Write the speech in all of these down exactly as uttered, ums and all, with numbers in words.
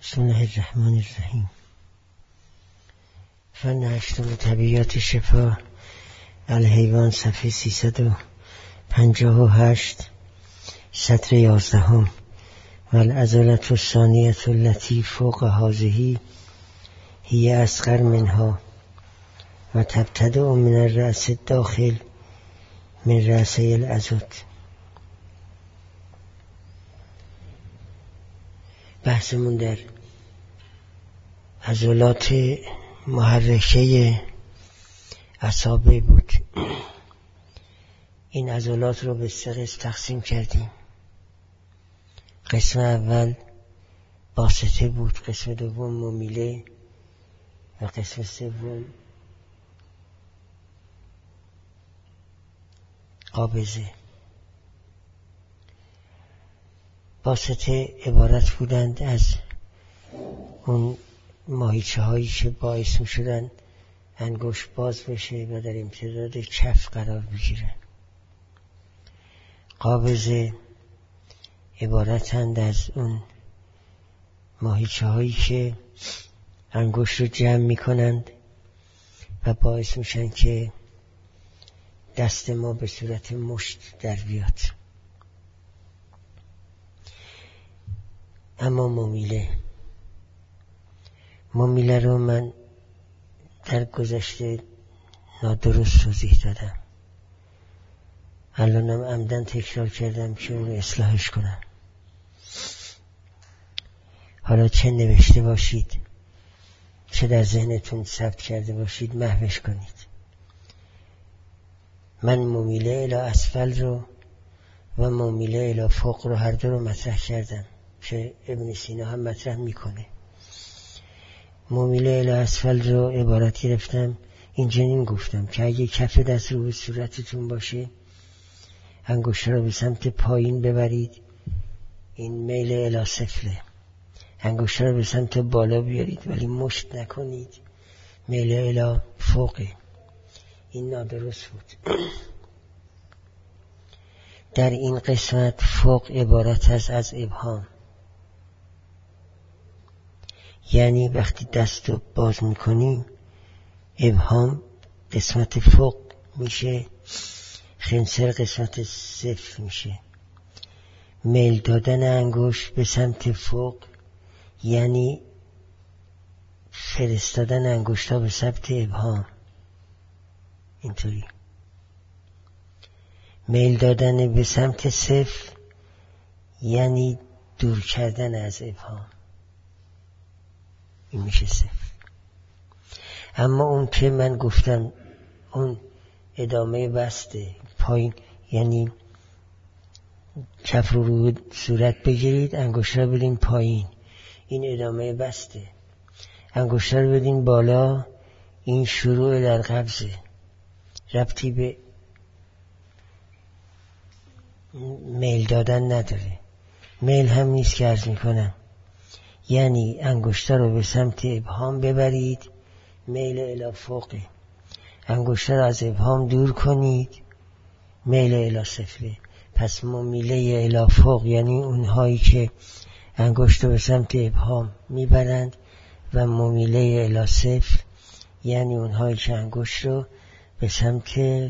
بسم الله الرحمن الرحیم. فن هشتم طبیعیات شفا الحیوان، صفحه سیصد و پنجاه و هشت، سطر یازدهم. و العضلة الثانیة التي فوق هذه هي اصغر منها و تبتدأ من الرأس الداخل من رأسه العضد. بحثمون در عضلات محرکه اعصاب بود. این عضلات رو به سه قسم تقسیم کردیم. قسم اول باسطه بود، قسم دوم ممیله و قسم سوم قابضه. باسطه عبارت بودند از اون ماهیچه هایی که باعث می شدن انگشت باز بشه و در امتداد کف قرار بگیرن. قابضه عبارتند از اون ماهیچه هایی که انگشت رو جمع می کنند و باعث میشن که دست ما به صورت مشت در بیاد. اما ممیله ممیله رو من در گذشته نادرست توضیح دادم. الانم عمدن تکرار کردم که اون رو اصلاحش کنم. حالا چه نوشته باشید چه در ذهنتون ثبت کرده باشید محوش کنید. من ممیله الی اسفل رو و ممیله الی فوق رو هر دو رو مطرح کردم که ابن سینا هم مطرح میکنه. ممیله الی اسفل رو عبارت گرفتم، این جنین گفتم که اگه کف دست رو به صورتتون باشه انگشت رو به سمت پایین ببرید، این میل الی سفله. انگشت رو به سمت بالا بیارید ولی مشت نکنید، میل الی فوقه. این نادرست بود. در این قسمت فوق عبارت است از ابهام، یعنی وقتی دست رو باز میکنیم ابهام قسمت فوق میشه، خنصر قسمت صفر میشه. میل دادن انگشت به سمت فوق یعنی فرستادن انگشت ها به سمت ابهام. اینطوری میل دادن به سمت صفر یعنی دور کردن از ابهام. این میشه صفر. اما اون که من گفتم اون ادامه بسته پایین، یعنی کف رو روی صورت بگیرید انگشت رو بدین پایین، این ادامه بسته. انگشت رو بدین بالا، این شروع در قبضه، ربطی به میل دادن نداره. میل هم نیست که عرض میکنم، یعنی انگشتر رو به سمت ابهام ببرید، میل الی فوقه. انگشتر رو از ابهام دور کنید، میل الی سفله. پس ممیله الی فوق یعنی اونهایی که انگشت رو به سمت ابهام میبرند و ممیله الی سفل یعنی اونهایی که انگشت رو به سمت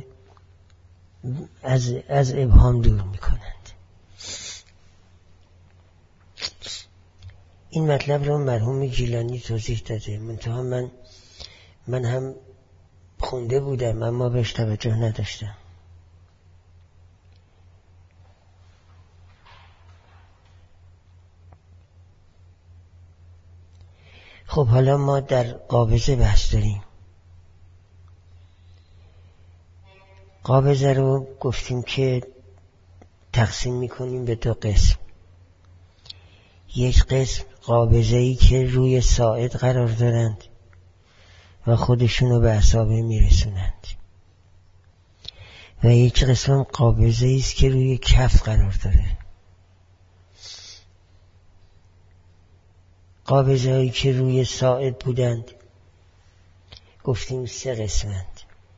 از, از ابهام دور میکنند. این مطلب رو مرحوم گیلانی توضیح داده، منتها من من هم خونده بودم اما بهش توجه نداشتم. خب حالا ما در قابضه بحث داریم. قابضه رو گفتیم که تقسیم میکنیم به دو قسم. یک قسم قابضه‌ای که روی ساعد قرار دارند و خودشونو به اعصابه میرسونند و یک قسم قابضه‌ای است که روی کف قرار داره. قابضه‌ای که روی ساعد بودند گفتیم سه قسمند،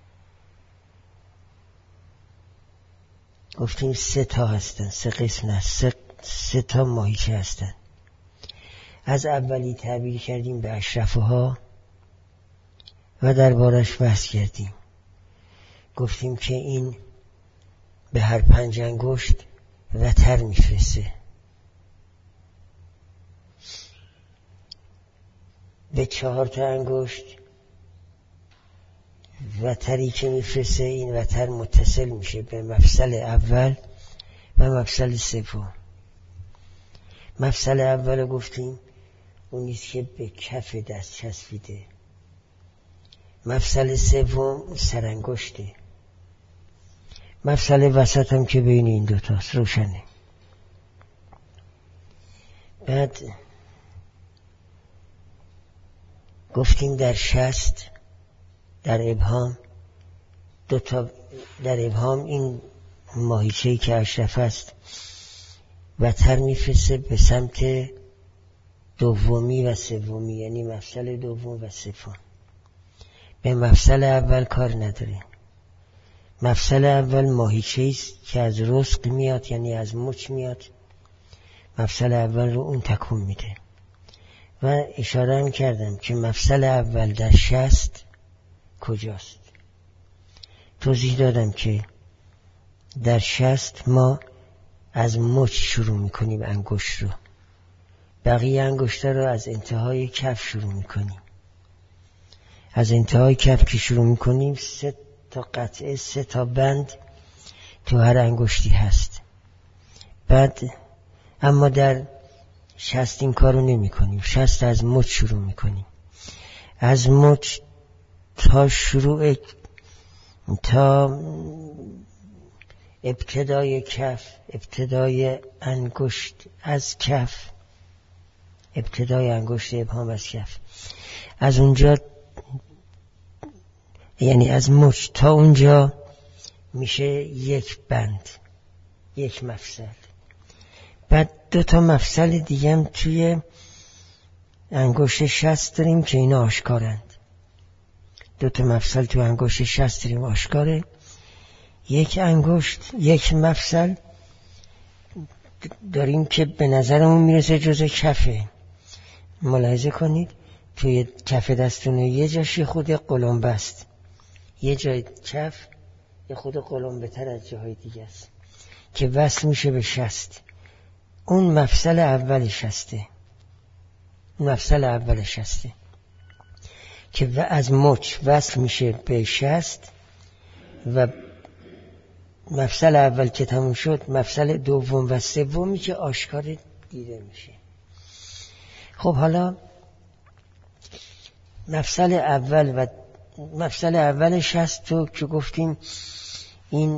گفتیم سه تا هستن، سه قسم هست، سه, سه تا ماهیچه هستن. از اولی تعبیر کردیم به اشرفها و دربارش بحث کردیم. گفتیم که این به هر پنج انگشت وتر میفرسته، به چهار تا انگشت وتری که میفرسته این وتر متصل میشه به مفصل اول و مفصل سوم. مفصل اول گفتیم اون نیست که به کف دست چسبیده، مفصل سوم سرانگشته، مفصل وسط هم که بین این دوتاست، روشنه. بعد گفتیم در شست، در ابهام دو تا، در ابهام این ماهیچه‌ای که اشرف است وتر میفرسته به سمت دومی و سومی، یعنی مفصل دوم و سوم. به مفصل اول کار نداره. مفصل اول ماهیچه‌ای است که از رزق میاد، یعنی از مچ میاد، مفصل اول رو اون تکون میده. و اشاره هم کردم که مفصل اول در شست کجاست. توضیح دادم که در شست ما از مچ شروع میکنیم انگشت رو، بقیه انگشت‌ها رو از انتهای کف شروع میکنیم. از انتهای کف که شروع میکنیم سه تا قطعه، سه تا بند تو هر انگشتی هست. بعد اما در شست این کارو نمی کنیم. شست از مچ شروع میکنیم، از مچ تا شروع تا ابتدای کف، ابتدای انگشت از کف، ابتدای انگشت ابهام از کف، از اونجا یعنی از مچ تا اونجا میشه یک بند، یک مفصل. بعد دو تا مفصل دیگه هم توی انگشت شست داریم که اینا آشکارند. دو تا مفصل توی انگشت شست داریم آشکاره. یک انگشت، یک مفصل داریم که به نظرمون میرسه جزء کفه. ملاحظه کنید توی کف دستونه یه جاش یه خود قلمبه است، یه جای کف یه خود قلمبه تر از جاهای دیگه است که وصل میشه به شست. اون مفصل اول شسته، اون مفصل اول شسته که از مچ وصل میشه به شست و مفصل اول که تموم شد مفصل دوم و سومی که آشکار دیده میشه. خب حالا مفصل اول و مفصل اول شست تو که گفتیم این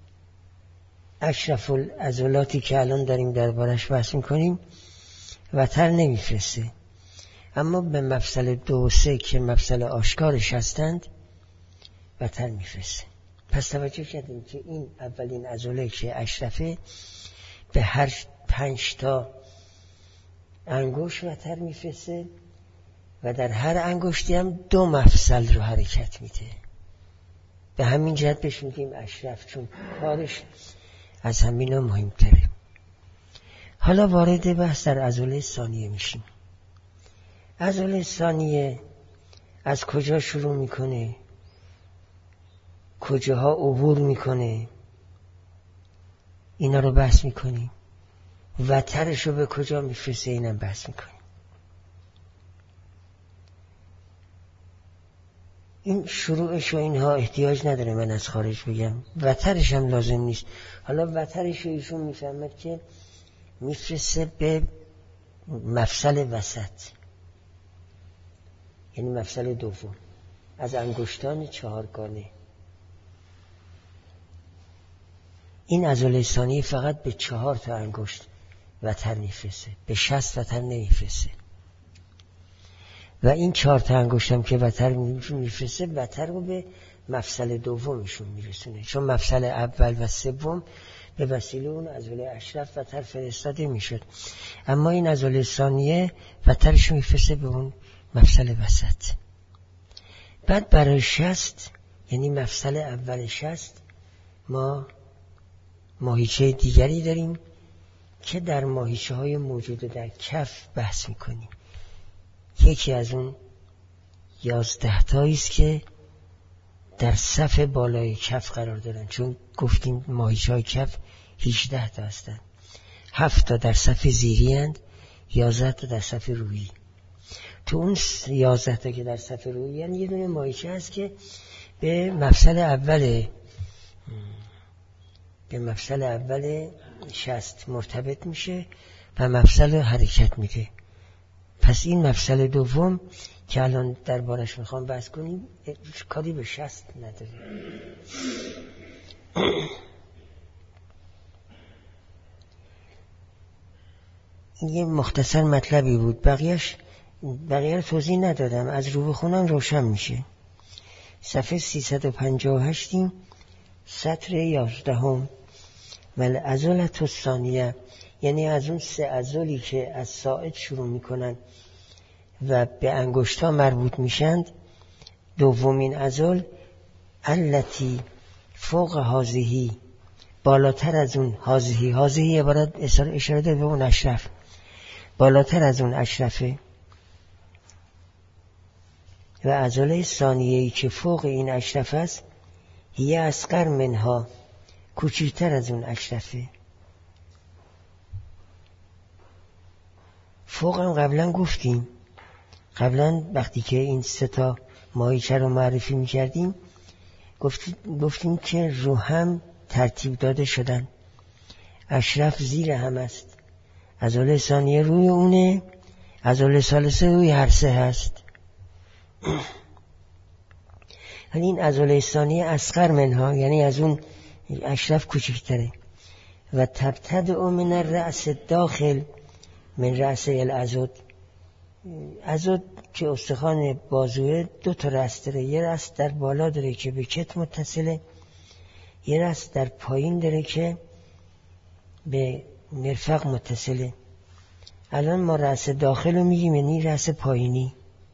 اشرف العضلاتی که الان داریم دربارش بحث میکنیم وتر نمیفرسته، اما به مفصل دو و سه که مفصل آشکارش هستند وتر میفرسته. پس توجه کردیم که این اولین عضله که اشرفه به هر پنج تا انگشت وتر میفرسته و در هر انگشتی هم دو مفصل رو حرکت میده. به همین جهت بهش میگیم اشرف، چون کارش از همینا مهمتره. حالا وارد بحث در عضله ثانیه میشیم. عضله ثانیه از کجا شروع میکنه، کجاها عبور میکنه، اینا رو بحث میکنیم. وترش رو به کجا میفرسته اینم بحث میکنیم. این شروعش و اینها احتیاج نداره من از خارج بگم، وترش هم لازم نیست. حالا وترش رو ایشون میفهمد که میفرسته به مفصل وسط، یعنی مفصل دوم از انگشتان چهارگانه. این عضله ثانیه فقط به چهار تا انگشت وتر میفرسته، به شست وتر نمیفرسته. و این چهار تا انگشت هم که وتر میفرسته وتر رو به مفصل دومشون میرسونه، چون مفصل اول و سوم به وسیله اون عضله اشرف وتر فرستاده میشد، اما این عضله ثانیه وترش میفرسته به اون مفصل وسط. بعد برای شست، یعنی مفصل اول شست، ما ماهیچه دیگری داریم که در ماهیچه های موجود در کف بحث میکنیم. یکی از اون یازده تایی است که در صف بالای کف قرار دارن، چون گفتیم ماهیچه‌های کف هجده تا هستن، هفت تا در صف زیری اند، یازده تا در صف رویی. تو اون یازده تا که در صف رویی یعنی یه دونه ماهیچه هست که به مفصل اول به مفصل اول شست مرتبط میشه و مفصل حرکت میده. پس این مفصل دوم که الان دربارش میخوام بحث کنیم کاری به شست نداره. این یه مختصر مطلبی بود، بقیهش بقیه رو توضیح ندادم، از رو بخونم روشن میشه. صفحه سیصد و پنجاه و هشت سطر یازدهم. ولی عضلت الثانیه، یعنی از اون سه عضلی که از ساعد شروع میکنن و به انگشتا مربوط میشند، دومین عضل التی فوق هازهی، بالاتر از اون هازهی، هازهی عبارت اشاره داره به اون اشرف، بالاتر از اون اشرفه. و عضله ثانیه‌ای که فوق این اشرف است هی اصغر منها، کوچکتر از اون اشرفه. فوق هم قبلا گفتیم، قبلا وقتی که این سه تا ماهیچه رو معرفی میکردیم گفتیم, گفتیم که رو هم ترتیب داده شدن، اشرف زیر هم است، عضله ثانیه روی اونه، عضله ثالثه روی هر سه هست. ولی این عضله ثانیه اصغر منها، یعنی از اون اشرف کوچکتره. و تبتدع من الرأس داخل من رأس العضد، عضد که استخوان بازوه دو تا رأس داره، یه رأس در بالا داره که به کتف متصله، یه رأس در پایین داره که به مرفق متصله. الان ما رأس داخل رو میگیم، یعنی رأس پایینی.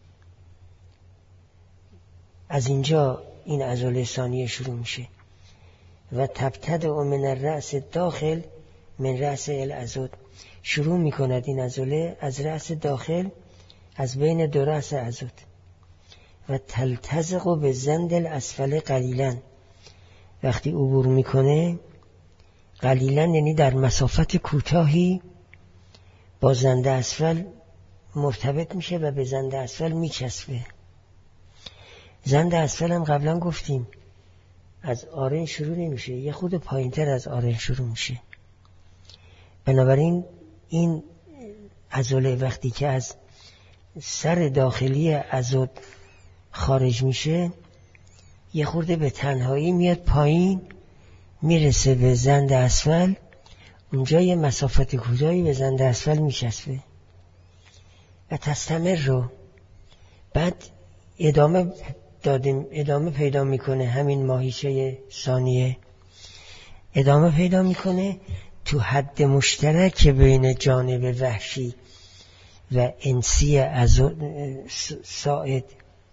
از اینجا این عضله ثانیه شروع میشه. و تبتدع من الرأس داخل من رأس العضد، شروع میکند این عضله از رأس داخل، از بین دو رأس عضد. و تلتزق به زند الاسفل قلیلا، وقتی عبور میکنه قلیلا یعنی در مسافت کوتاهی با زند اسفل مرتبط میشه و به زند اسفل میچسبه. زند اسفل هم قبلا گفتیم از آرن شروع نمیشه، یه خود پایینتر از آرن شروع میشه. بنابراین این عضله وقتی که از سر داخلی عضد خارج میشه یه خورده به تنهایی میاد پایین، میرسه به زند اسفل، اونجا یه مسافت کوتاهی به زند اسفل میچسبه و تستمر رو بعد ادامه دادیم، ادامه پیدا میکنه. همین ماهیچه ثانیه ادامه پیدا میکنه تو حد مشترک بین جانب وحشی و انسی از ساعد،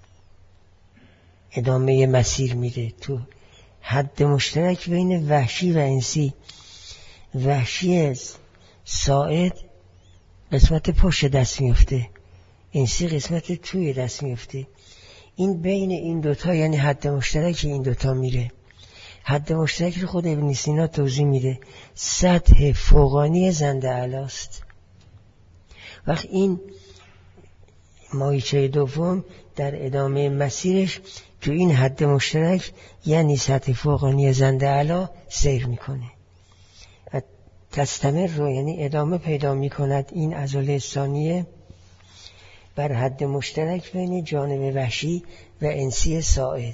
ادامه مسیر میره تو حد مشترک بین وحشی و انسی. وحشی ساعد قسمت پشت دست میفته، انسی قسمت توی دست میفته. این بین این دوتا یعنی حد مشترک این دوتا میره. حد مشترک رو خود ابن سینا توضیح میده، سطح فوقانی زند اعلاست. وقت این ماهیچه دوم در ادامه مسیرش تو این حد مشترک یعنی سطح فوقانی زند اعلا سیر میکنه و تستمر رو یعنی ادامه پیدا میکند این عضله ثانیه بر حد مشترک بین جانب وحشی و انسی ساعد.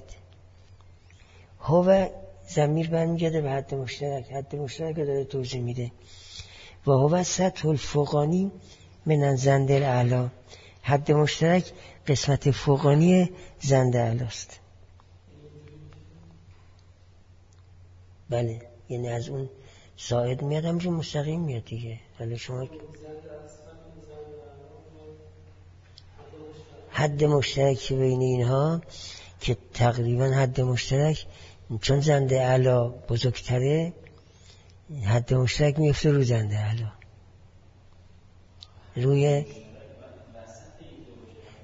هو ضمیر برمیگرده به حد مشترک، حد مشترک رو داره توضیح میده. و هو سطح الفوقانی من زند الاعلا، حد مشترک قسمت فوقانی زند اعلاست. بله، یعنی از اون ساعد میاد همجور مستقیم میاد دیگه. حالا شما حد مشترک بین اینها که تقریبا حد مشترک، چون زند اعلا بزرگتره حد مشترک میفته رو زند اعلا، روی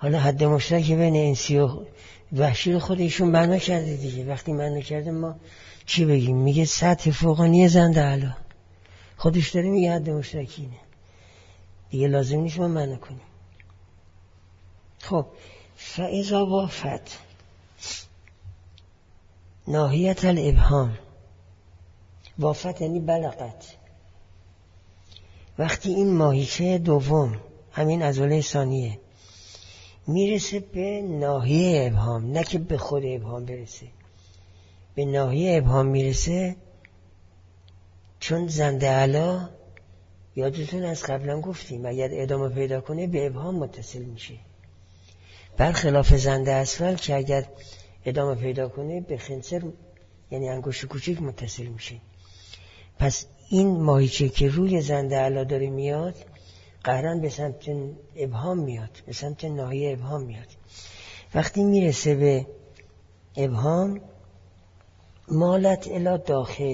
حالا حد مشترک بین انسی و وحشی رو خود ایشون معنا کرده دیگه. وقتی معنا کرده ما چی بگیم؟ میگه سطح فوقانی زند اعلی. خودش داره میگه حد مشترک اینه دیگه، لازم نیست ما معنا کنیم. خب فاذا وافت ناحیت الابهام، وافت یعنی بلغت، وقتی این ماهیچه دوم همین عضله ثانیه میرسه به ناحیه ابهام، نه که به خود ابهام برسه، به ناحیه ابهام میرسه، چون زند اعلی یادتون از قبلا گفتیم اگر ادامه پیدا کنه به ابهام متصل میشه، برخلاف زند اسفل که اگر ادامه پیدا کنه به خنصر یعنی انگشت کوچک متصل میشه. پس این ماهیچه که روی زند اعلی داره میاد قهرن به سمت ابهام میاد، به سمت ناحیه ابهام میاد. وقتی میرسه به ابهام مالت الی داخل،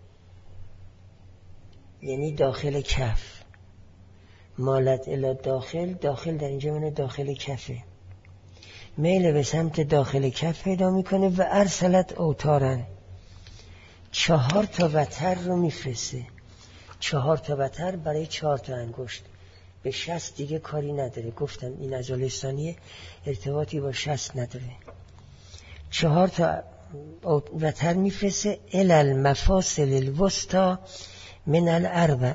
یعنی داخل کف. مالت الی داخل، داخل در اینجا معنی داخل کفه، میل به سمت داخل کف پیدا میکنه و ارسلت اوتارن، چهار تا وتر رو میفرسته. چهار تا وتر برای چهار تا انگشت، به شست دیگه کاری نداره. گفتم این عضله ثانیه ارتباطی با شست نداره. چهار تا وتر میفرسته الی المفاصل الوسطی من الاربع.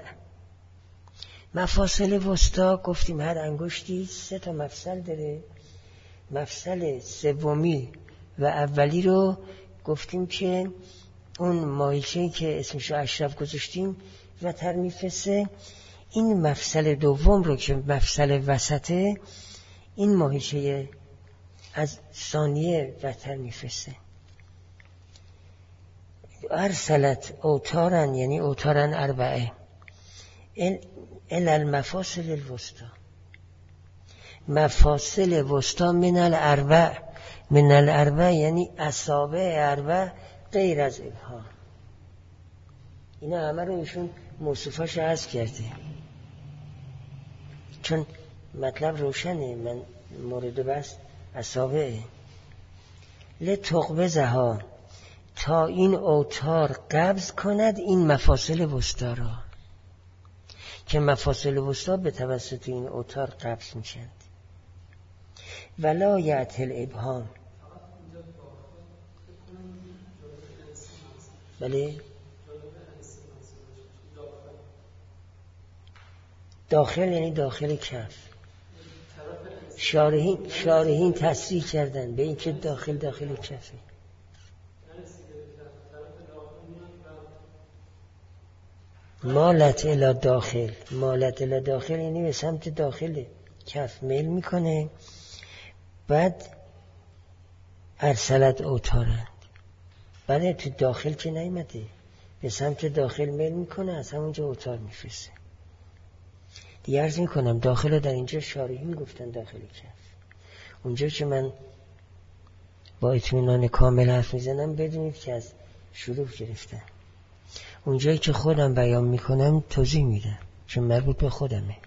مفاصل وسطی گفتیم هر انگشتی سه تا مفصل داره. مفصل سومی و اولی رو گفتیم که اون ماهیچه‌ای که اسمشو اشرف گذاشتیم وتر میفرسته. این مفصل دوم رو که مفصل وسطه، این ماهیچه از ثانیه وتر میفرسته. ارسلت اوتارن یعنی اوتارن اربعه ال المفاصل الوسطی. مفاصل وسطی من الاربع، من الاربع یعنی اصابع اربع غیر از ابهام. اینا همه رو ایشون موصوفاش عرض کرده چون مطلب روشنه. من مورد بس اصابعه. لتقبضها، تا این اوتار قبض کند این مفاصل وسطی را، که مفاصل وسطی به توسط این اوتار قبض میشند. ولا یعت الابهام. بله داخل یعنی داخل کف. شارحین شارحین تصریح کردن به این که داخل داخل کفه. مالت الی داخل، مالت الی داخل یعنی به سمت داخل کف میل میکنه. بعد ارسلت اوتارند، بله تو داخل که نیمده، به سمت داخل میل میکنه، از همونجا اوتار میفرسته. دیگه عرض میکنم داخل رو در اینجا شارحین گفتن داخل کف. اونجا که من با اطمینان کامل حرف میزنم بدونید که از شروع گرفتم. اونجایی که خودم بیان میکنم توضیح میدم چون مربوط به خودمه.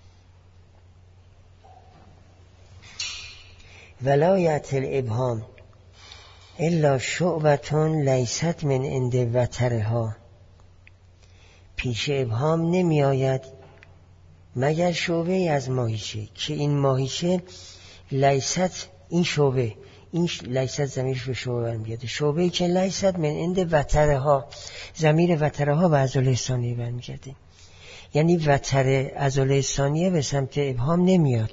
ولا یعت الابهام الا شعبتون لیست من عند وترها. پیش ابهام نمی آید مگر شعبه از ماهیچه، که این ماهیچه لیست، این شعبه، این لیست ضمیرش به شعبه برمیگرده. شعبه‌ای که لیست من عند وترها، ضمیر وترها به عضله ثانیه برمیگرده. یعنی وتر عضله ثانیه به سمت ابهام نمیاد،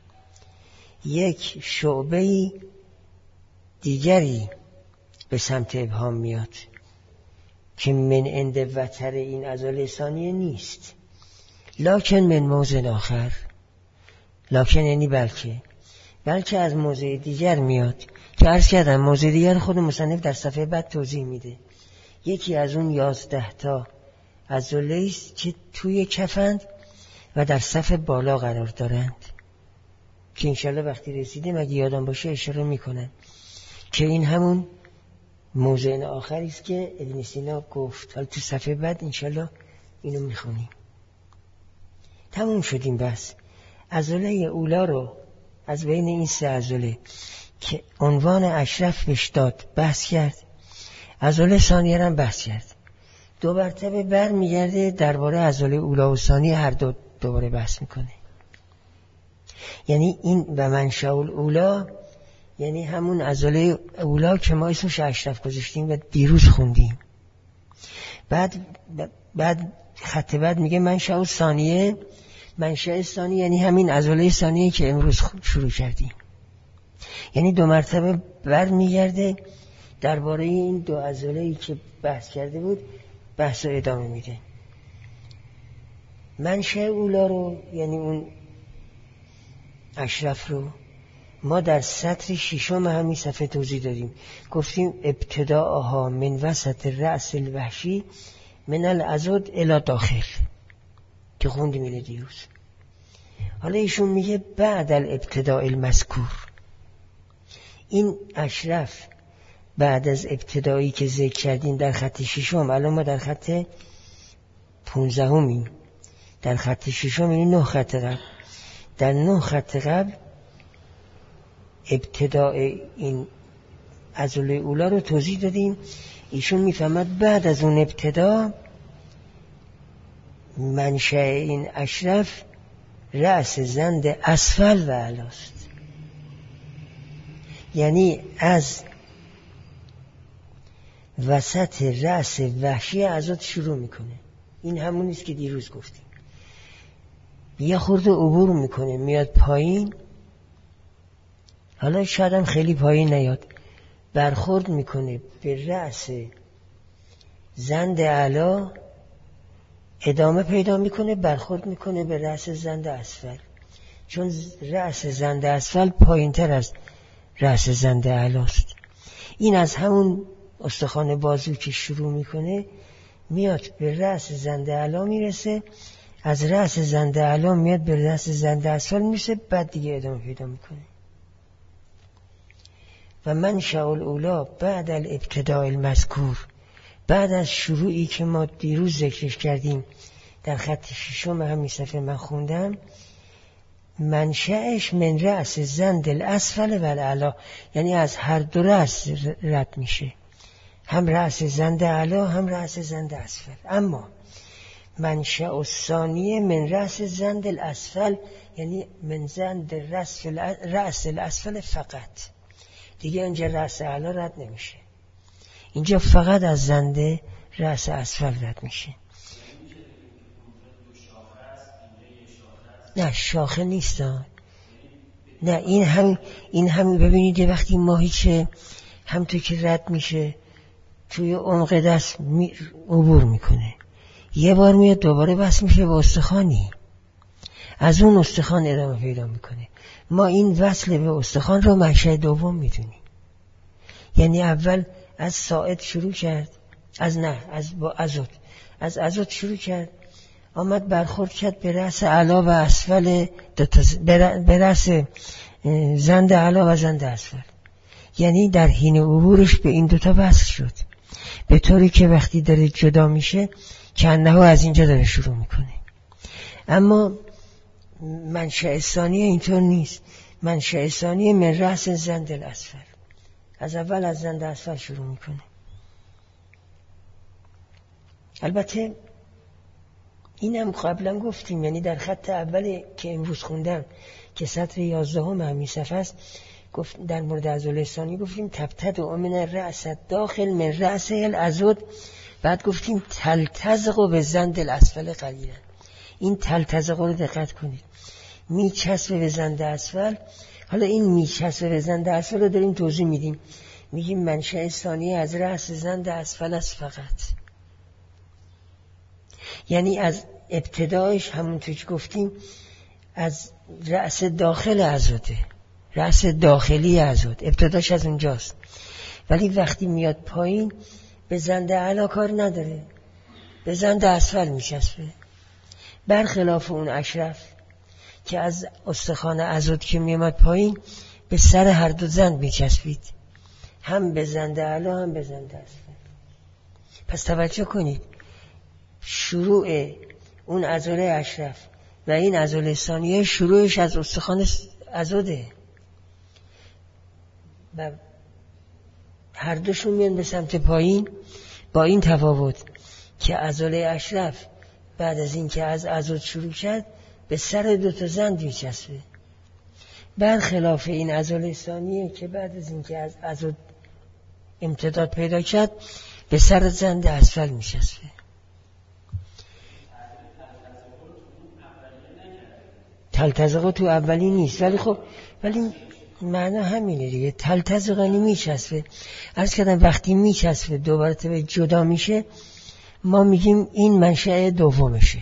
یک شعبه‌ای دیگری به سمت ابهام میاد که من عند وتر این عضله ثانیه نیست. لکن من موضع آخر، لکن یعنی بلکه، بلکه از موضع دیگر میاد که عرض کردم موضع دیگر خود مصنف در صفحه بعد توضیح میده. یکی از اون یازده تا عضله است که توی کفند و در صف بالا قرار دارند که انشالله وقتی رسیدیم اگه یادم باشه اشاره میکنم که این همون موضع آخری است که ابن سینا گفت. حالا تو صفحه بعد انشالله اینو میخونیم. تموم شدیم. بس عضله اولا رو از بین این سه عضله که عنوان اشرف بهش داد بحث کرد، عضله ثانیه هم بحث کرد. دو مرتبه بر میگرده درباره عضله اولا و ثانیه هر دو دوباره بحث میکنه. یعنی این و منشأ الاولا یعنی همون عضله اولا که ما اسمش اشرف گذاشتیم و دیروز خوندیم. بعد بعد خط بعد میگه منشأ ثانیه، منشأ ثانیه یعنی همین عضله ثانیه که امروز شروع کردیم. یعنی دو مرتبه بر میگرده درباره این دو عضله‌ای که بحث کرده بود بحث رو ادامه میده. منشأ اولا رو یعنی اون اشرف رو ما در سطر ششم همین صفحه توضیح دادیم. گفتیم ابتداءها من وسط رأس الوحشی من العضد الی داخل که خوندیم اینو دیروز. حالا ایشون میگه بعد الابتداء المذکور، این اشرف بعد از ابتدایی که ذکر کردیم در خط ششم، الان ما در خط پونزدهمیم، در خط ششم این نه خط قبل، در نه خط قبل ابتدای این عضله اولا رو توضیح دادیم. ایشون میفهمد بعد از اون ابتدا منشأ این اشرف رأس زند اسفل و اعلاست. یعنی از وسط رأس وحشی عضد شروع میکنه. این همونیست که دیروز گفتیم. یه خورده عبور میکنه میاد پایین، حالا شاید هم خیلی پایین نیاد، برخورد میکنه به رأس زند اعلا، ادامه پیدا میکنه، برخورد میکنه به رأس زند اسفل، چون رأس زند اسفل پایین تر از رأس زند اعلاست. این از همون استخوان بازو که شروع میکنه میاد به رأس زند اعلا میرسه، از رأس زند اعلا میاد به رأس زند اسفل میرسه، بعد دیگه ادامه پیدا میکنه. و منشأ الاولا بعد الابتداء المذکور، بعد از شروعی که ما دیروز ذکرش کردیم در خط ششم همین صفحه من خوندم، منشأش من رأس زند الاسفل و الاعلا، یعنی از هر دو رأس رد میشه، هم رأس زند اعلا هم رأس زند اسفل. اما منشأ الثانیه من رأس زند الاسفل، یعنی من زند رأس الاسفل فقط، دیگه اینجا رأس اعلا رد نمیشه، اینجا فقط از زند رأس اسفل رد میشه. نه شاخه نیست، نه این هم این هم ببینید وقتی ماهیچه همونطور که رد میشه توی عمق دست می... عبور میکنه، یه بار میاد دوباره بس میشه به استخوانی، از اون استخوان ادامه پیدا میکنه. ما این وصل به استخوان رو منشأ دوم میدونیم. یعنی اول از ساعد شروع کرد، از نه از با عضد از عضد شروع کرد، آمد برخورد کرد به رأس اعلا و اسفل، به رأس زند اعلا و زند اسفل، یعنی در حین عبورش به این دوتا وصل شد، به طوری که وقتی داره جدا میشه کنه از اینجا داره شروع میکنه. اما منشأ ثانیه اینطور نیست. منشأ ثانیه من رأس زند الاسفل، از اول از زند اسفل شروع میکنه. البته اینم قبلا گفتیم، یعنی در خط اول که امروز خوندم که سطر یازدهم همین صفحه است، گفت در مورد عضله ثانی گفتیم تبتدأ من الرأس داخل من رأس العضد، بعد گفتیم تلتزق به زند الاسفل قلیلا. این تلتزق رو دقت کنید، میچسبه به زند اسفل. حالا این میچسبه به زند اسفل رو داریم توضیح میدیم، میگیم منشأ ثانیه از رأس زند اسفل است فقط، یعنی از ابتدایش همونطور که گفتیم از رأس داخل عضده، رأس داخلی عضد، ابتداش از اونجاست، ولی وقتی میاد پایین به زند اعلا کار نداره، به زند اسفل میچسبه، برخلاف اون اشرف که از استخوان عضد که میامد پایین به سر هر دو زند میچسبید، هم به زند اعلا هم به زند اسفل. پس توجه کنید، شروع اون عضله اشرف و این عضله ثانیه شروعش از استخوان عضده و هر دوشون میان به سمت پایین، با این تفاوت که عضله اشرف بعد از این که از عضد شروع کرد به سر دوتا زند میچسبه، برخلاف این عضله ثانیه که بعد از این که از عضد امتداد پیدا کرد به سر زند اسفل میچسبه. تلتزقه تو اولی نیست، ولی خب ولی معنا همینه دیگه، تلتزقه میچسبه. عرض کردم وقتی میچسبه دوباره طبعا جدا میشه، ما میگیم این منشأ دومشه.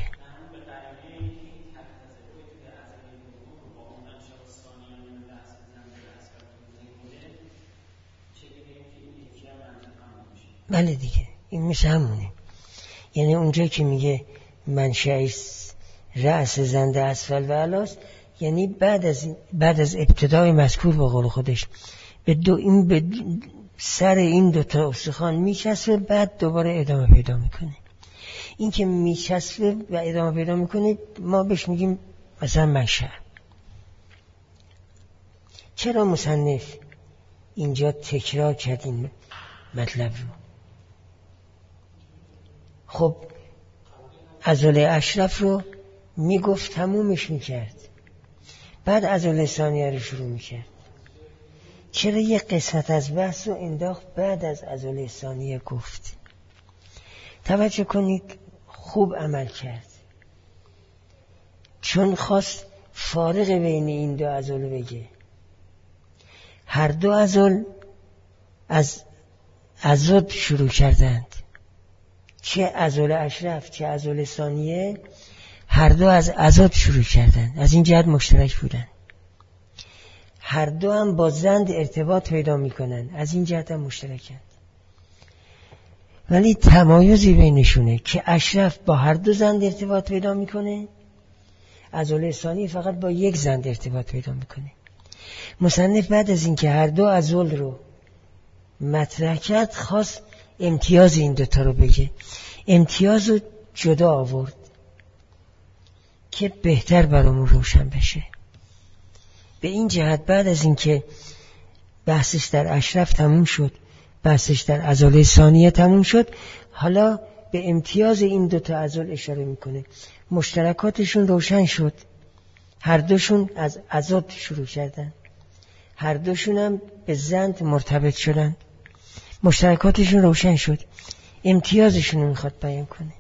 بله دیگه این مثل همونه، یعنی اونجا که میگه منشأ رأس زند اسفل و اعلاست، یعنی بعد از بعد از ابتدای مذکور به قول خودش به دو این به سر این دو تا استخوان میچسبه، بعد دوباره ادامه پیدا میکنه. این که میچسبه و ادامه پیدا میکنه ما بهش میگیم مثلا منشأ. چرا مصنف اینجا تکرار کرد این مطلب رو؟ خب عضله اشرف رو میگفت تمومش میکرد، بعد عضله ثانیه رو شروع میکرد. چرا یه قسمت از بحث رو انداخت بعد از عضله ثانیه گفت؟ توجه کنید، خوب عمل کرد، چون خواست فارق بین این دو عضله بگه. هر دو عضل از عضد شروع کردند، چه عضله اشرف چه عضله ثانیه، هر دو از عضد شروع کردند، از این جهت مشترک بودند. هر دو هم با زند ارتباط پیدا میکنن، از این جهت هم مشترکند. ولی تمایزی بینشونه که اشرف با هر دو زند ارتباط پیدا میکنه، عضله ثانیه فقط با یک زند ارتباط پیدا میکنه. مصنف بعد از این که هر دو عضل رو مطرح کرد خواست امتیاز این دوتا رو بگه، امتیاز رو جدا آورد که بهتر برامون روشن بشه. به این جهت بعد از این که بحثش در اشرف تموم شد، بحثش در عضله ثانیه تموم شد، حالا به امتیاز این دوتا عضل اشاره میکنه. مشترکاتشون روشن شد، هر دوشون از عضد شروع کردن، هر دوشون هم به زند مرتبط شدن، مشترکاتشون روشن شد، امتیازشون رو میخواد بیان کنه.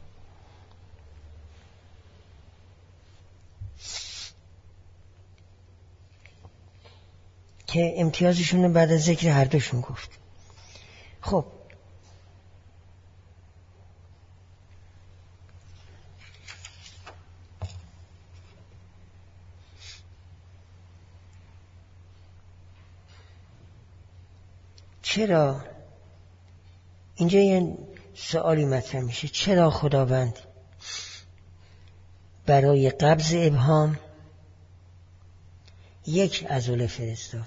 که امتیازشون رو بعد از ذکر هر دوشون گفت. خب چرا اینجا یه سوالی مطرح میشه، چرا خداوند برای قبض ابهام یک عضله فرستاد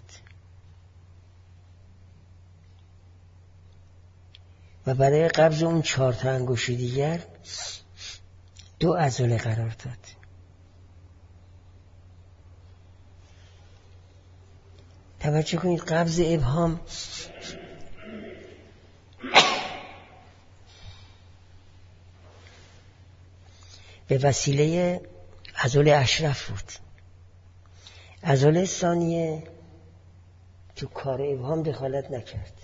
و برای قبض اون چهار تا انگشت دیگر دو عضله قرار داد؟ توجه کنید، قبض ابهام به وسیله عضله اشرف بود. عضله ثانیه تو کار ابهام دخالت نکرد،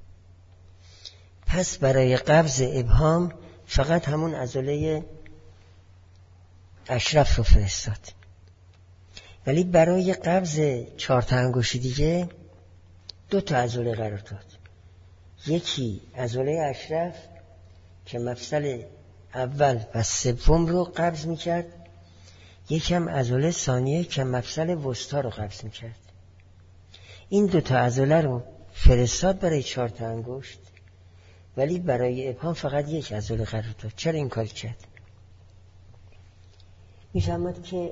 پس برای قبض ابهام فقط همون عضله اشرف رو فرستاد. ولی برای قبض چهار تا انگشت دیگه دو تا عضله قرار داد. یکی عضله اشرف که مفصل اول و سوم رو قبض میکرد، یکم عضله ثانیه که مفصل وسطا رو قبض میکرد. این دو تا عضله رو فرستاد برای چهار تا انگشت، ولی برای ابهام فقط یک عضله قرار داد. چرا این کار کرد؟ میفهمد که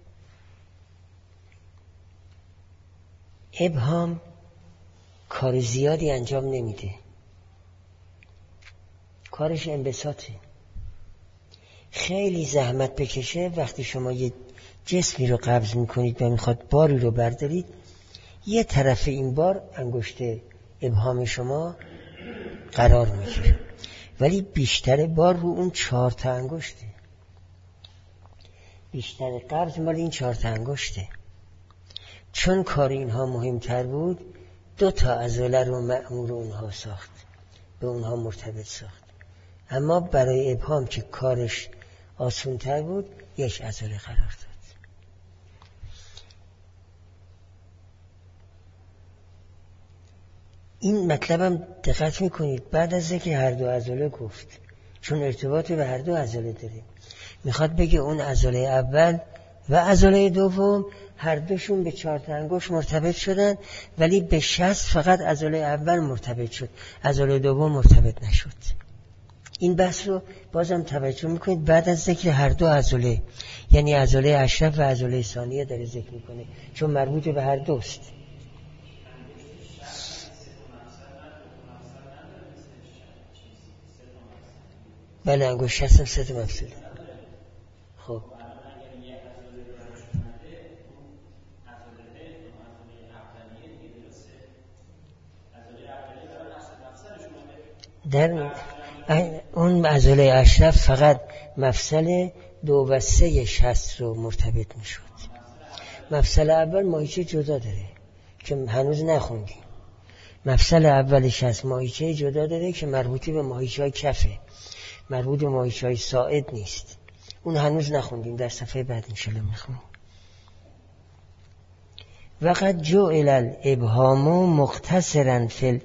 ابهام کار زیادی انجام نمیده، کارش انبساطه. خیلی زحمت بکشه. وقتی شما یه جسمی رو قبض میکنید و میخواد باری رو بردارید، یه طرف این بار انگشت ابهام شما قرار میگیره، ولی بیشتر بار رو اون چهار تا انگشته. بیشتر قبض مال این چهار تا انگشته. چون کار اینها مهمتر بود، دو تا عضله رو مأمور اونها ساخت، به اونها مرتبط ساخت. اما برای ابهام که کارش آسان‌تر بود، یک عضله قرار داد. این مطلبم دقت میکنید بعد از اینکه هر دو عضله گفت، چون ارتباطی به هر دو عضله داره، میخواد بگه اون عضله اول و عضله دوم هر دوشون به چهار تا انگشت مرتبط شدن، ولی به شست فقط عضله اول مرتبط شد، عضله دوم مرتبط نشد. این بحث رو بازم توجه میکنید بعد از ذکر هر دو عضله، یعنی عضله اشرف و عضله ثانیه داره ذکر میکنه، چون مربوط به هر دوست. بله انگشت شست هم سه تا مفصل. خب در اون عضله اشرف فقط مفصل دو و سه شست رو مرتبط می شد. مفصل اول ماهیچه جدا داره که هنوز نخوندیم. مفصل اول شست ماهیچه جدا داره که مربوطی به ماهیچه های کفه، مربوط به ماهیچه های ساعد نیست. اون هنوز نخوندیم، در صفحه بعد انشالله میخونیم. وقد جعل الابهام مختصرا فی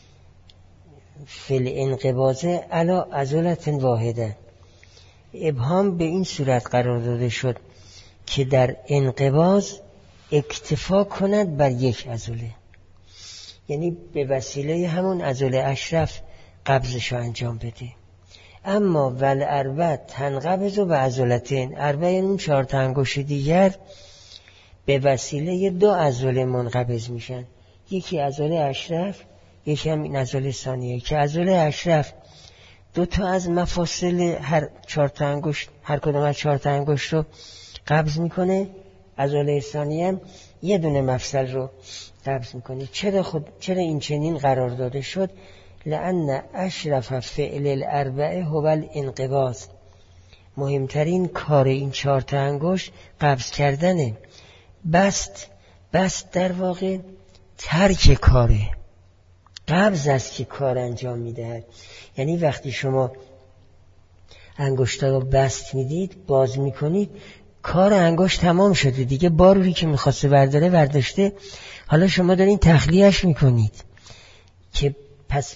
فی الانقباض علی عضله واحده. ابهام به این صورت قرار داده شد که در انقباض اکتفا کند بر یک عضله، یعنی به وسیله همون عضله اشرف قبضش رو انجام بده. اما ول اربع تنقبض و به عضلتین، اربع یعنی چهار تا انگشت دیگر به وسیله دو عضله منقبض میشن، یکی عضله اشرف یکی هم این عضله ثانیه، که عضله اشرف دو تا از مفاصل هر چهار تا انگشت، هر کدوم از چهار تا انگشت رو قبض میکنه، عضله ثانیه هم یه دونه مفصل رو قبض میکنه. چرا خود چرا این چنین قرار داده شد؟ لأن اشرف فعل الاربعه هو الانقباض. مهمترین کار این چهار تا انگشت قبض کردنه. بست بست در واقع ترک کاره، قبض است که کار انجام میدهد. یعنی وقتی شما انگشتا رو بست میدید، باز میکنید، کار انگشت تمام شده دیگه، باروری که میخواسته برداره برداشته، حالا شما دارین تخلیهش میکنید. که پس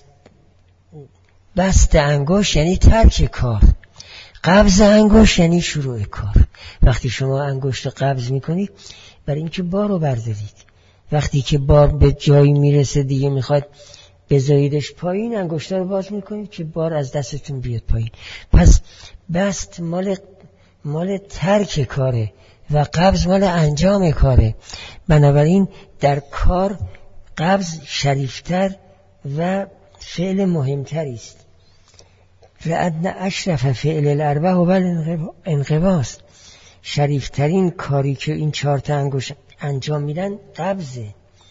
بست انگشت یعنی ترک کار، قبض انگشت یعنی شروع کار. وقتی شما انگشت رو قبض میکنید برای اینکه بار رو بردارید، وقتی که بار به جایی میرسه دیگه میخواد بذاریدش پایین، انگشتا رو باز میکنید که بار از دستتون بیاد پایین. پس بست مال مال ترک کاره و قبض مال انجام کاره. بنابراین در کار قبض شریفتر و فعل مهمتری است. لأن اشرف فعل الاربع و الانقباض، شریفترین کاری که این چهار تا انگشت انجام میدن قبضه.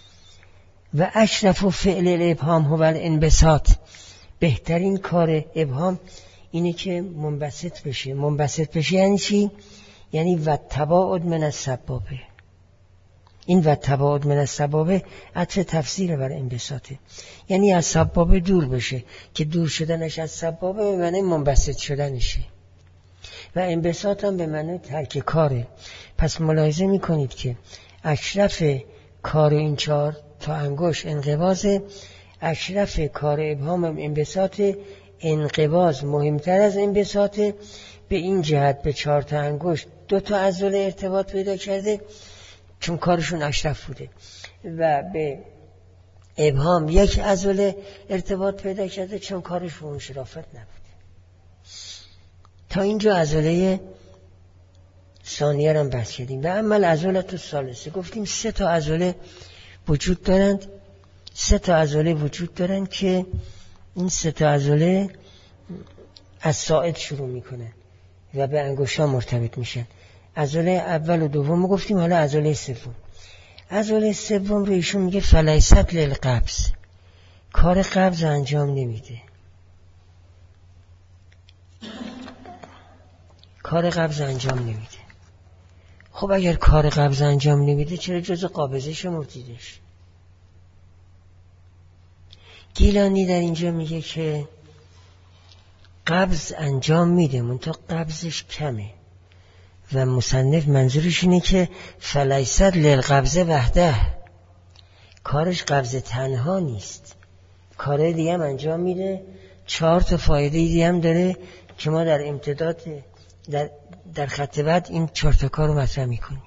و اشرف و فعل الابهام هو الانبساط، بهترین کار ابهام اینه که منبسط بشه. منبسط بشه یعنی چی؟ یعنی و تباعد من السبابه. این و تباعد من السبابه عطف تفسیر بر انبساطه، یعنی از سبابه دور بشه، که دور شدنش از سبابه به معنی منبسط شدنشه، و انبساط هم به معنی ترک کاره. پس ملاحظه میکنید که اشرف کار این چهار تا انگشت انقباض، اشرف کار ابهام هم انبساط. انقباض مهمتر از انبساط، به این جهت به چهار تا انگشت دو تا عضله ارتباط پیدا کرده چون کارشون اشرف بوده، و به ابهام یک عضله ارتباط پیدا کرده چون کارش اون شرافت نبوده. تا اینجا عضله ثانیه رو بحث کردیم. و اما عضله تو ثالثه، گفتیم سه تا عضله وجود دارند، سه تا عضله وجود دارند که این سه تا عضله از ساعد شروع میکنن. و به انگشتان مرتبط میشن. عضله اول و دوم گفتیم، حالا عضله سوم. عضله سوم رو ایشون میگه فلیست للقبض، کار قبض انجام نمیده. کار قبض انجام نمیده. خب اگر کار قبض انجام نمیده چرا جز قابضه شمردیدش؟ گیلانی در اینجا میگه که قبض انجام میده، منتها قبضش کمه و مصنف منظورش اینه که فلیست للقبض وحده، کارش قبض تنها نیست، کارهای دیگه هم انجام میده. چهار تا فایده دیگه هم داره که ما در امتداد در, در خط بعد این چهار تا کار رو مطرح میکنیم.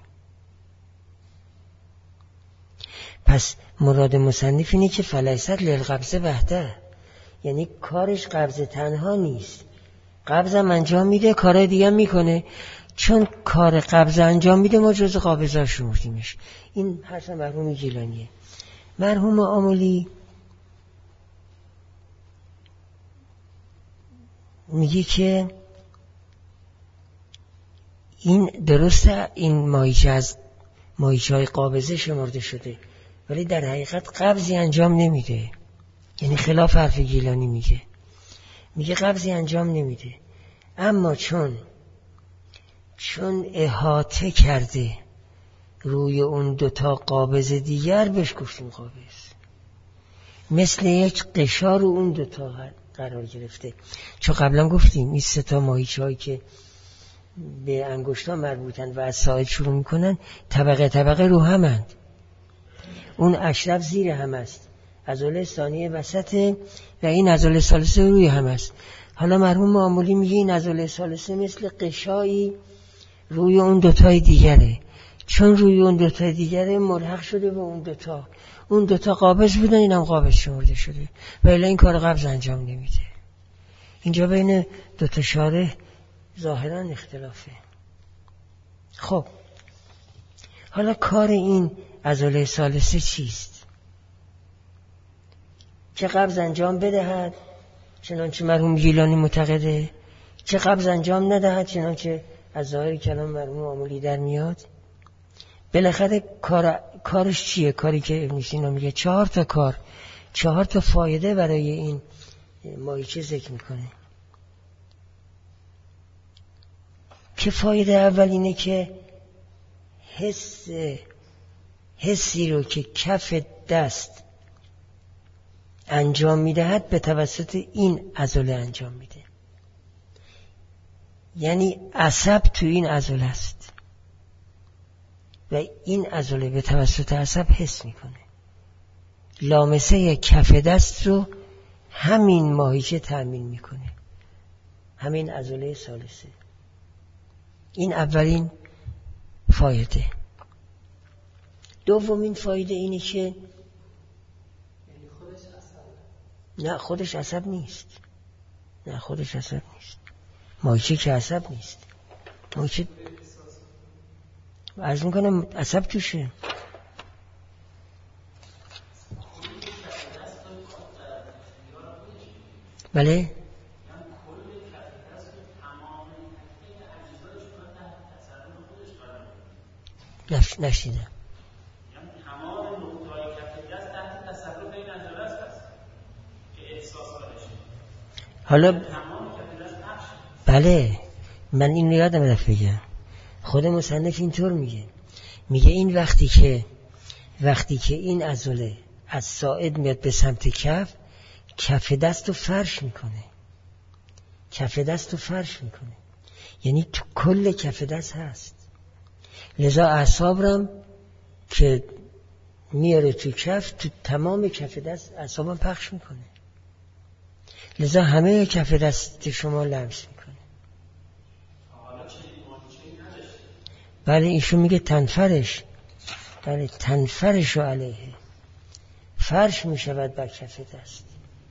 پس مراد مصنف اینه که فلیست للقبض وحده، یعنی کارش قبض تنها نیست، قبض هم انجام میده، کارهای دیگه هم میکنه. چون کار قبض انجام میده ما جز قابضه شمردیمش. این حرف مرحوم گیلانیه. مرحوم آملی میگه که این درسته، این ماهیچه از ماهیچه های قابضه شمرده شده، ولی در حقیقت قبضی انجام نمیده. یعنی خلاف حرف گیلانی میگه میگه قبضی انجام نمیده، اما چون چون احاطه کرده روی اون دوتا قابض دیگر بهش گفتیم قابض، مثل یک قشار اون دوتا قرار گرفته. چون قبلا گفتیم این سه تا ماهیچه هایی که به انگشتان مربوطن و از ساعد شروع میکنن طبقه طبقه رو همند. اون اشرف زیر هم است، عضله ثانیه وسطه و این عضله ثالثه روی هم است. حالا مرحوم معمولی میگه این عضله ثالثه مثل قشایی روی اون دوتای دیگره، چون روی اون دوتای دیگره ملحق شده به اون دوتا، اون دوتا قابض بودن، اینم قابض شمرده شده و الا این کار قبض انجام نمیده. اینجا بین دوتا شارح ظاهرا اختلافه. خب حالا کار این عضله ثالثه چیست؟ چه قبض انجام بدهد چنانچه مرحوم گیلانی معتقده، چه قبض انجام ندهد چنانچه از ظاهر کلام مرحوم آملی در میاد. بالاخره کار کارش چیه؟ کاری که ابن سینا میگه چهار تا کار، چهار تا فایده برای این ماهیچه ذکر میکنه. که فایده اول اینه که حس حسی رو که کف دست انجام میدهد به توسط این عضله انجام میده. یعنی عصب تو این عضله است و این عضله به توسط عصب حس میکنه. لامسه کف دست رو همین ماهیچه تأمین میکنه، همین عضله ثالثه. این اولین فایده. دومین فایده اینه که نه خودش عصب نیست، نه خودش عصب نیست، ماهیچه که عصب نیست. ماهیچه عرض میکنم عصب توشه. بله نش... نشیدم. حالا بله من این یادم رفت بگم، خود مصنف اینطور میگه، میگه این وقتی که وقتی که این عضله از ساعد میاد به سمت کف، کف دست رو فرش میکنه، کف دست رو فرش میکنه، یعنی تو کل کف دست هست. لذا اعصاب رم که میاره تو کف، تو تمام کف دست اعصابم پخش میکنه، لذا همه کف دست شما لمس میکنه. بله ایشون میگه تنفرش، بله تنفرش و علیه، فرش میشود بر کف دست.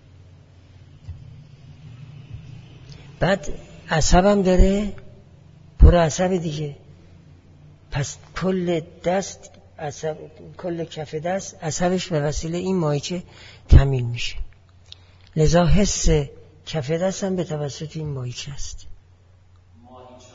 بعد عصبم داره، پر عصب دیگه، پس کل دست عصب، کل کف دست عصبش به وسیله این ماهیچه تامین میشه. لذا حس کف دست هم به توسط این ماهیچه است. ماهیچه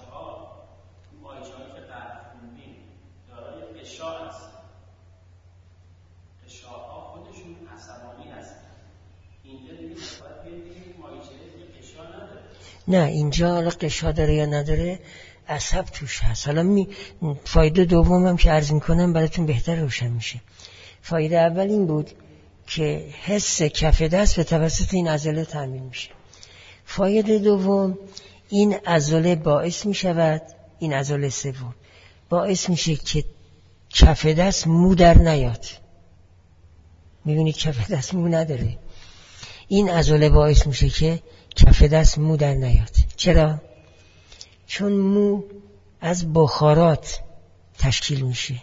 نه اینجا حالا قشا داره یا نداره عصب توش هست. حالا می... فایده دومم که عرض میکنم براتون بهتر روشن میشه. فایده اول این بود که حس کف دست به توسط این عضله تامین میشه. فایده دوم این عضله باعث میشود، این عضله سوم باعث میشه که کف دست مو در نیاد. میبینید کف دست مو نداره. این عضله باعث میشه که کف دست مو در نیاد. چرا؟ چون مو از بخارات تشکیل میشه.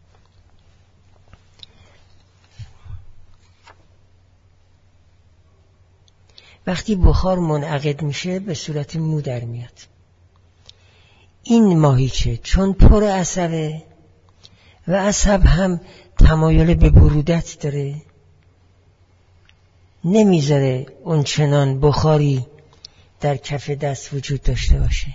وقتی بخار منعقد میشه به صورت مو در میاد. این ماهیچه چون پر عصبه و عصب هم تمایل به برودت داره، نمیذاره اون چنان بخاری در کف دست وجود داشته باشه.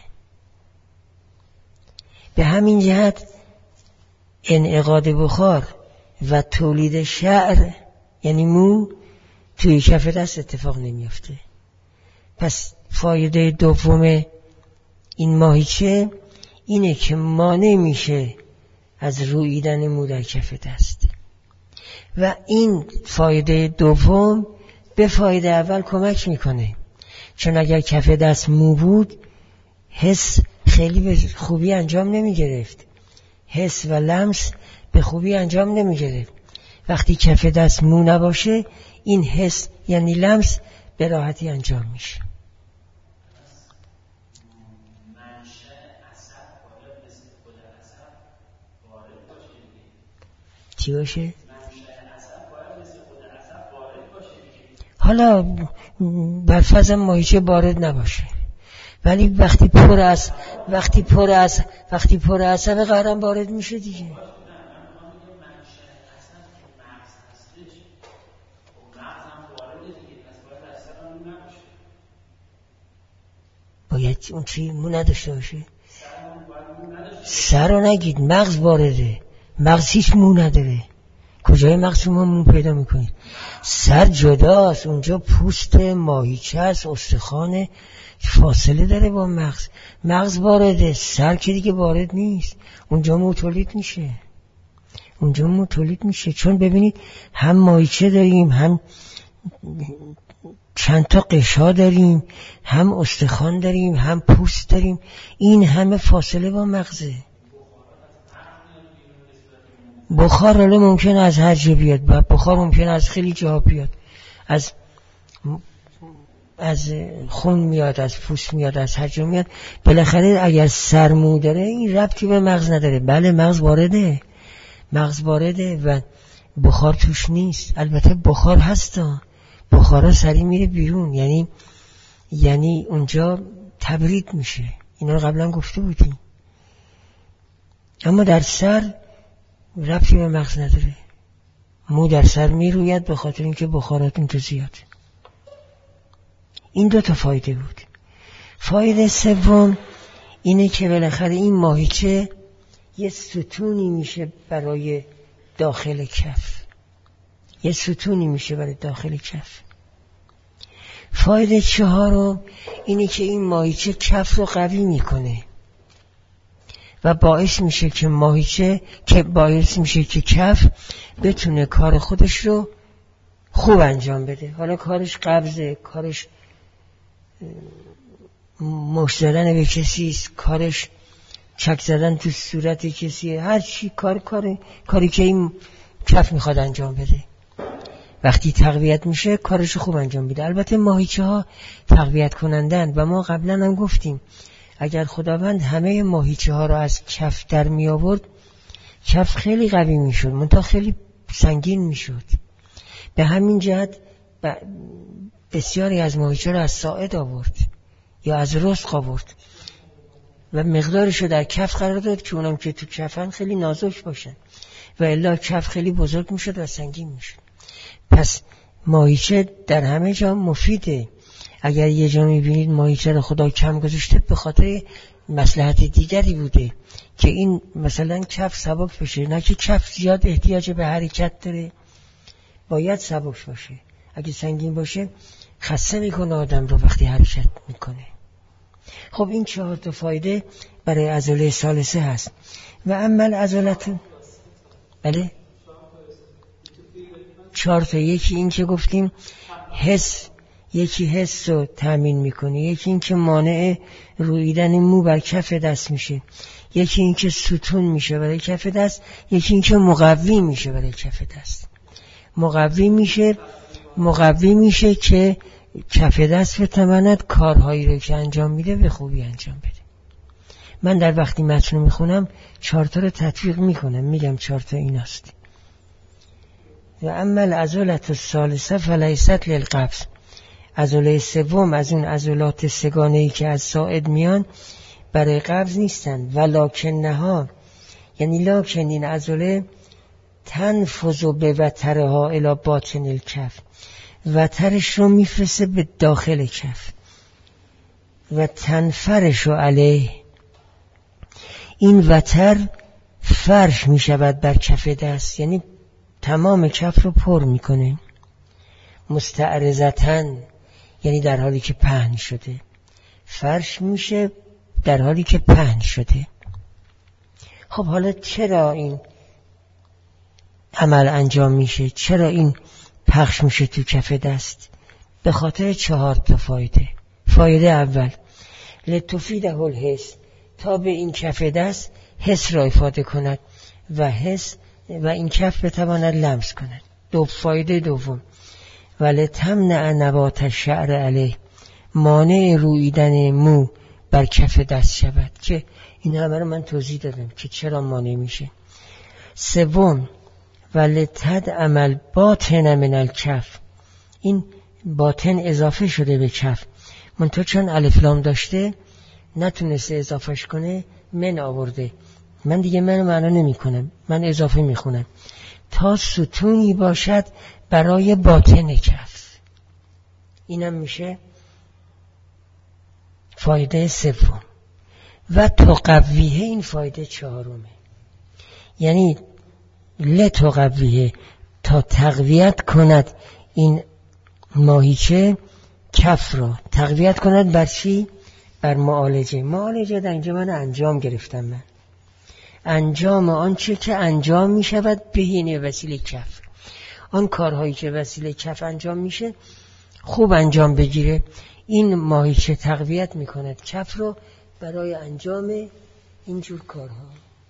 به همین جهت انعقاد بخار و تولید شعر یعنی مو توی کف دست اتفاق نمیافته. پس فایده دوم این ماهیچه اینه که مانع میشه از روییدن مو در کف دست و این فایده دوم به فایده اول کمک میکنه. چون اگر کف دست مو بود حس خیلی به خوبی انجام نمی گرفت، حس و لمس به خوبی انجام نمی گرفت. وقتی کف دست مو نباشه این حس یعنی لمس به راحتی انجام میشه. چی باشه؟ حالا بر فرض ماهیچه وارد نباشه، ولی وقتی پر از وقتی پر از وقتی پر عصب قهرم وارد میشه دیگه. باید اون چی مو نداشته باشه. سر رو نگید، مغز وارده. مغز هیچ مو نداره. کجای مغز شما مو پیدا میکنید؟ سر جداست، اونجا پوست ماهیچه است، استخوان فاصله داره با مغز. مغز وارده، سر که دیگه وارد نیست. اونجا مو تولید میشه. اونجا مو تولید میشه. چون ببینید هم ماهیچه داریم، هم چند تا قشا داریم، هم استخوان داریم، هم پوست داریم. این همه فاصله با مغزه. بخار حالا ممکن از هر جا بیاد، بخار ممکن از خیلی جا بیاد، از از خون میاد، از پوست میاد، از هر جا میاد. بالاخره اگر سرمو داره این ربطی به مغز نداره. بله مغز وارده، مغز وارده و بخار توش نیست. البته بخار هستا، بخارا سری میره بیرون، یعنی یعنی اونجا تبرید میشه. اینا رو قبلا گفته بودیم. اما در سر ربطی به مغز نداره. مو در سر میروید به خاطر اینکه بخارات اونجا زیاده. این دو تا فایده بود. فایده سوم اینه که بالاخره این ماهیچه یه ستونی میشه برای داخل کف، یه ستونی میشه برای داخل کف. فایده چهارم اینه که این ماهیچه کف رو قوی میکنه و باعث میشه که ماهیچه که باعث میشه که کف بتونه کار خودش رو خوب انجام بده. حالا کارش قبضه، کارش مشت زدن به کسی است، کارش چک زدن تو صورت کسی، هر چی کار کاره کاری که این کف میخواد انجام بده. وقتی تقویت میشه کارش خوب انجام بده. البته ماهیچه ها تقویت کنندن و ما قبلا هم گفتیم اگر خداوند همه ماهیچه ها رو از کف در می آورد کف خیلی قوی می شد، منتها خیلی سنگین می شد. به همین جهت بسیاری از ماهیچه رو از ساعد آورد یا از رزق آورد و مقدارش رو در کف قرار داد که اونم که تو کفن خیلی نازک باشن و الا کف خیلی بزرگ می شد و سنگین می شد. پس ماهیچه در همه جا مفیده. اگر یه جا میبینید ماهیچه رو خدا کم گذاشته به خاطر مصلحت دیگری بوده که این مثلا کف سبک بشه، نه که کف زیاد احتیاج به حرکت داره، باید سبک باشه. اگه سنگین باشه خسته میکنه آدم رو وقتی حرکت میکنه. خب این چهار تا فایده برای عضله ثالثه هست. و عمل عضلت بله چهار تا. یکی این که گفتیم حس، یکی حس رو تامین میکنه، یکی این که مانع رویدن مو بر کف دست میشه، یکی این که ستون میشه برای کف دست، یکی این که مقوی میشه برای کف دست. مقوی میشه مقوی میشه که کف دست بتواند کارهایی رو که انجام میده به خوبی انجام بده. من در وقتی متن رو میخونم چهار تا رو تطبیق میکنم، میگم چهار تا ایناست. و اما العضله الثالثه فلیست للقبض. عضله سوم از اون عضلات سگانه‌ای که از ساعد میان برای قبض نیستن. ولکنها، یعنی لکن این عضله تنفذ به وترها الی باطن الکف، وترش رو میفرسته به داخل کف و تنفرش علیه، این وتر فرش میشود بر کف دست، یعنی تمام کف رو پر میکنه. مستعرضتن، یعنی در حالی که پهن شده، فرش میشه در حالی که پهن شده. خب حالا چرا این عمل انجام میشه؟ چرا این پخش میشه تو کف دست؟ به خاطر چهار تا فایده. فایده اول لتفیده الحس، تا به این کف دست حس را افاده کند و حس و این کف بتواند لمس کند. دو فایده دوم ولتمنع نبات الشعر علیه، مانع رویدن مو بر کف دست شود، که این همه رو من توضیح دادم که چرا مانع میشه. سوم ولتد عمل باطن من الکف، این باطن اضافه شده به کف، منتها چون الف لام داشته نتونسته اضافهش کنه، من آورده. من دیگه منو معنا نمی کنم، من اضافه می خونم تا ستونی باشد برای باطن کف. اینم میشه فایده سوم. و تقویه، این فایده چهارمه، یعنی لتقویه، تا تقویت کند این ماهیچه کف را. تقویت کند بر چی؟ بر معالجه. معالجه در اینجا من انجام گرفتم، من انجام آنچه که انجام می شود بهینه وسیله کف. آن کارهایی که وسیله کف انجام میشه خوب انجام بگیره. این ماهیچه تقویت می کند کف رو برای انجام اینجور کارها.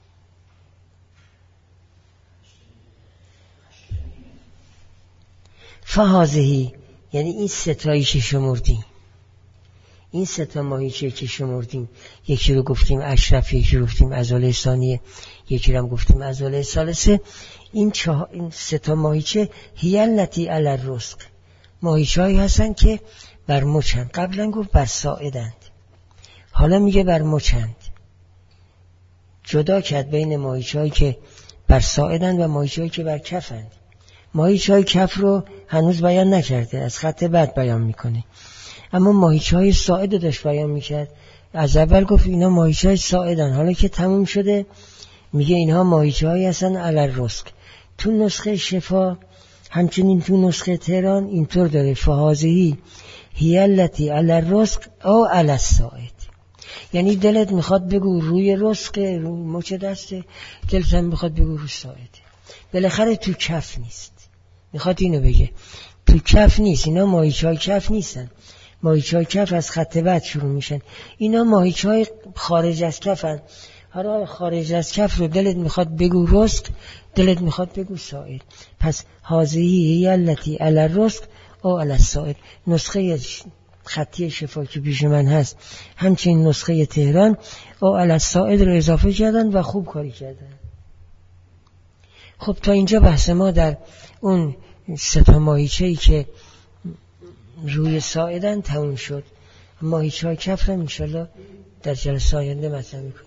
فهازهی، یعنی این ستایی که شمردیم، این ستا ماهیچه که شمردیم، یکی رو گفتیم اشرف، یکی رو گفتیم عضله ثانیه، یکی رو هم گفتیم عضله ثالثه. این چه... این ستا ماهیچه هی التی علی الرزق، ماهیچه هایی هستن که بر مچند. قبلا گفت بر ساعدند، حالا میگه بر مچند. جدا کرد بین ماهیچه هایی که بر ساعدند و ماهیچه هایی که بر کفند. ماهیچه های کف رو هنوز بیان نکرده، از خط بعد بیان میکنه. اما ماهیچه های ساعد داشت بیان میکرد. از اول گفت اینا ماهیچه های ساعدن، حالا که تموم شده میگه اینها ماهیچه های هستن علی الرزق. تو نسخه شفا همچنین تو نسخه تهران اینطور داره فهازهی هی التی علی الرزق او علی الساعد، یعنی دلت میخواد بگو روی رزق، روی مچ دسته، دلت هم میخواد بگو روی ساعده. بالاخره تو کف نیست، میخواد اینو بگه تو کف نیست. اینا ماهیچه های کف نیستن، ماهیچه های کف از خط بعد شروع میشن. اینا ماهیچه های خارج از کفن. حالا خارج از کف رو دلت میخواد بگو رزق، دلت میخواد بگو ساعد. پس هازهی هی التی علی الرزق او علی الساعد. نسخه خطی شفا که پیش من هست، همچنین نسخه تهران او علی الساعد رو اضافه کردن و خوب کاری کردن. خب تا اینجا بحث ما در اون ستا ماهیچه‌ای که روی ساعدن تموم شد. ماهیچه های کف رو انشالله در جلسه آینده مطرح میکنیم.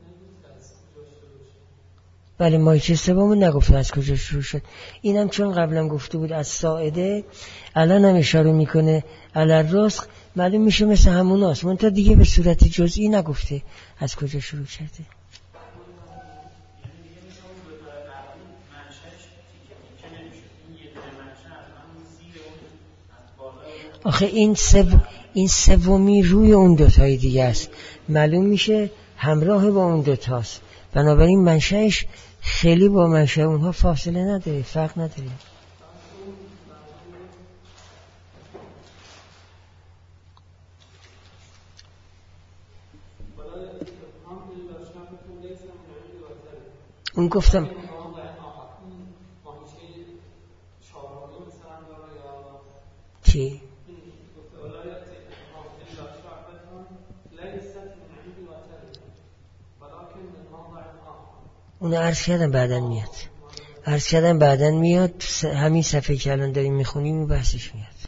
بله ماهیچه سومون نگفتن از کجا شروع شد. اینم چون قبلا گفته بود از ساعده، الان هم اشاره میکنه علی الرزق، معلوم میشه مثل همون هست، منتها دیگه به صورت جزئی نگفته از کجا شروع کرده. آخه این سو... این سومی روی اون دوتای دیگه است، معلوم میشه همراه با اون دوتاست، بنابراین منشأش خیلی با منشأ اونها فاصله نداره، فرق نداره. اون گفتم چی؟ اون عرض کردم بعدن میاد عرض کردم بعدن میاد همین صفحه که الان داریم میخونیم اون بحثش میاد.